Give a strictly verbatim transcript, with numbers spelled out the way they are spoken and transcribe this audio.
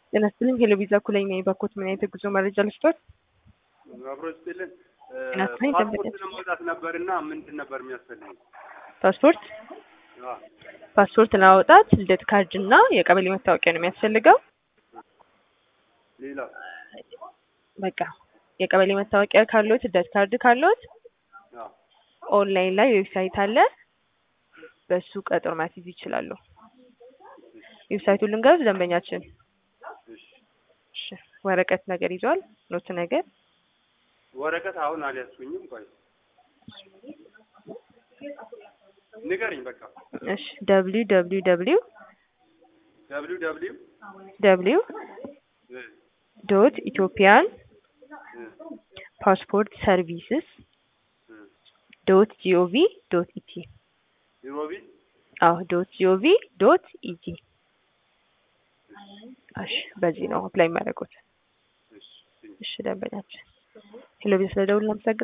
ጤና ይስጥልኝ ሄሎ ቪዛ ኩለኝ ነኝ። ባኮት ምን አይነት ጉዞ መረጃ ልስጥዎት? አብሮ ይስጥልን። ጤና ይስጥልኝ ፓስፖርት ለማውጣት ነበርና ምንድን ነበር የሚያስፈልገው? ፓስፖርት አዎ ፓስፖርት ለማውጣት ልደት ካርድ እና የቀበሌ መታወቂያ ነው የሚያስፈልገው። ሌላ በቃ የቀበሌ መታወቂያ ካለዎት ልደት ካርድ ካለዎት አዎ ኦንላይን ላይ ዌብሳይት አለ፣ በሱ ቀጠሮ ማስያዝ ይችላሉ። ዌብሳይቱን ልንገርህ ደንበኛችን። እሺ እሺ ወረቀት ነገር ይዟል? ኖት ነገር ወረቀት አሁን አልያዝኩኝም። ቆይ ንገረኝ በቃ። እሺ ደብሊው ደብሊው ደብሊው ደብሊው ደብሊው ደብሊው ዶት ኢትዮጵያን ፓስፖርት ሰርቪስስ ዶት ጂኦቪ ዶት ኢቲ ሮቢ አዎ ዶት ጂኦቪ ዶት ኢቲ። እሺ በዚህ ነው አፕላይ ማድረጉት። እሺ እሺ ደንበኛችን ሄሎ ቢል ስለደውል እናመሰግናለን።